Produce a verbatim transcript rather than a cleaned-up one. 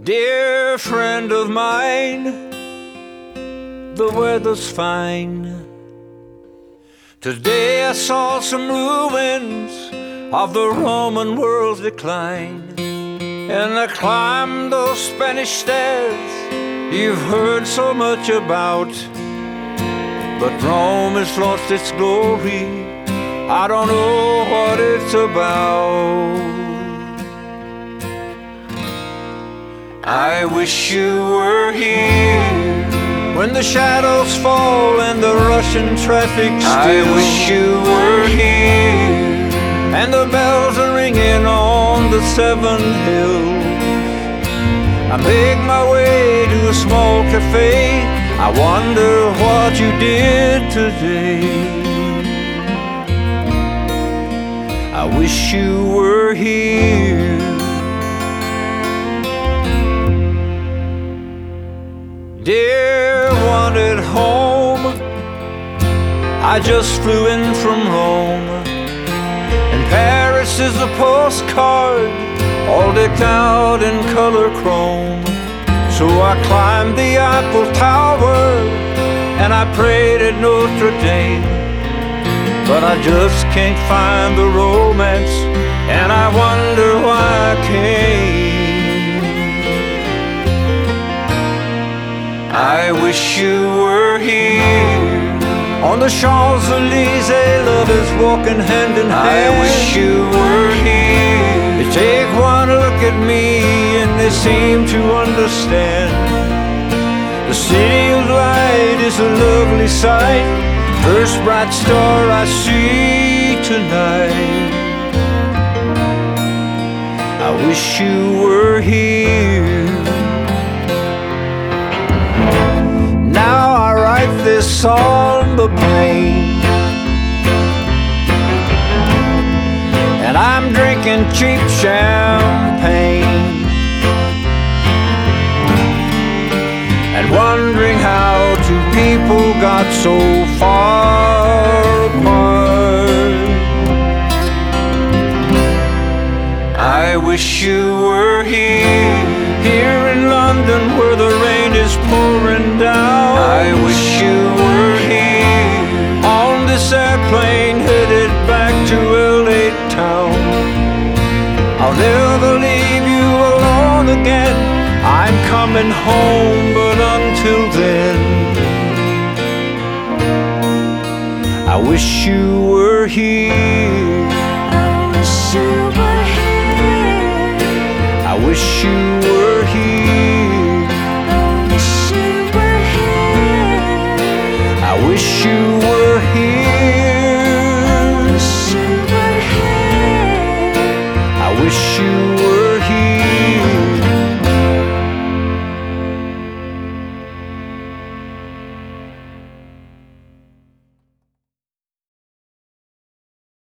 Dear friend of mine, the weather's fine. Today I saw some ruins of the Roman world's decline, and I climbed those Spanish stairs you've heard so much about. But Rome has lost its glory, I don't know what it's about. I wish you were here when the shadows fall and the Russian traffic still. I wish you were here and the bells are ringing on the seven hills. I make my way to a small cafe, I wonder what you did today. I wish you were here. Dear one at home, I just flew in from Rome, and Paris is a postcard all decked out in color chrome. So I climbed the Eiffel Tower and I prayed at Notre Dame, but I just can't find the romance, and I wonder why I came. I wish you were here on the Champs-Élysées, love is walking hand in hand. I wish you were here. They take one look at me and they seem to understand. The city of light is a lovely sight, first bright star I see tonight. I wish you were here. Now I write this on the plane, and I'm drinking cheap champagne, and wondering how two people got so far apart. I wish you were here, here in London where the rain is pouring down. I wish you were here on this airplane headed back to L A town. I'll never leave you alone again, I'm coming home, but until then I wish you were here. I wish you were here. I wish you were here. I wish you were here. I wish you were here.